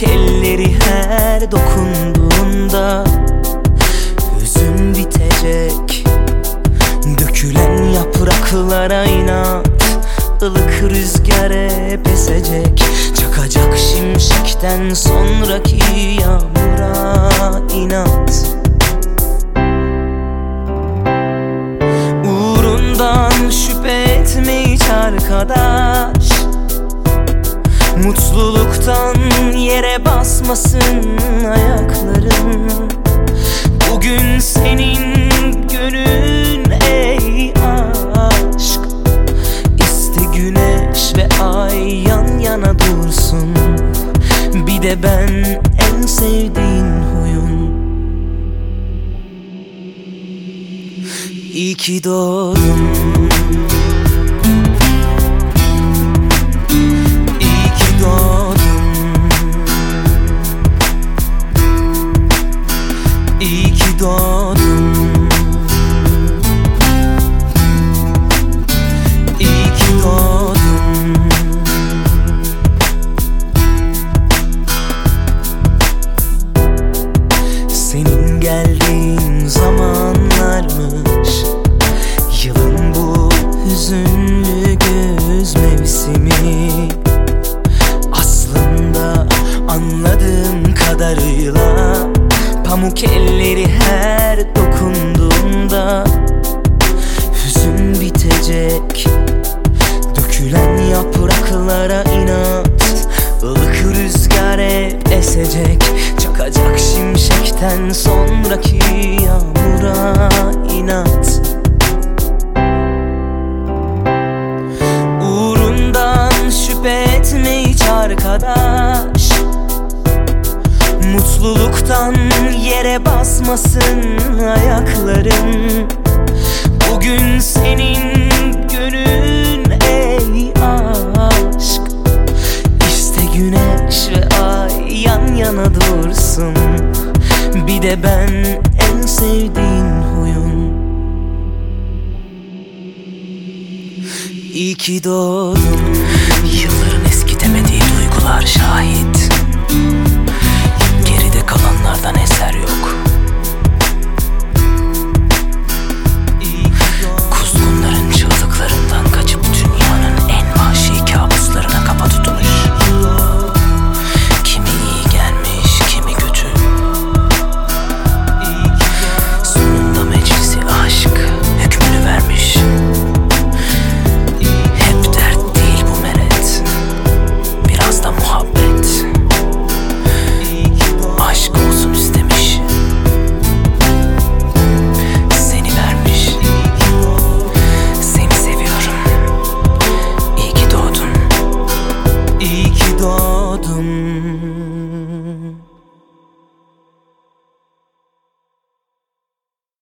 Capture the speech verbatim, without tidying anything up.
Pamuk elleri her dokunduğunda hüzün bitecek. Dökülen yapraklara inat, ılık rüzgar hep esecek. Çakacak şimşekten sonraki yağmura inat. Uğrundan şüphe etme hiç arkadaş, mutluluktan yere basmasın ayakların. Bugün senin günün ey aşk. İste güneş ve ay yan yana dursun. Bir de ben en sevdiğin huyun. İyi ki doğdun. İyi ki doğdun. İyi ki doğdun. Senin geldiğin zamanlarmış yılın bu hüzünlü güz mevsimi. Aslında anladığım kadarıyla pamuk elleri her dokunduğunda hüzün bitecek. Dökülen yapraklara inat, ılık rüzgar hep esecek. Çakacak şimşekten sonraki yağmura inat. Uğrundan şüphe etme hiç arkadaş, mutluluktan yere basmasın ayakların. Bugün senin günün ey aşk. İşte güneş ve ay yan yana dursun. Bir de ben en sevdiğin huyun. İyi ki doğdun. Yılların eskitemediği duygular şahit. Geride kalanlardan eser yok.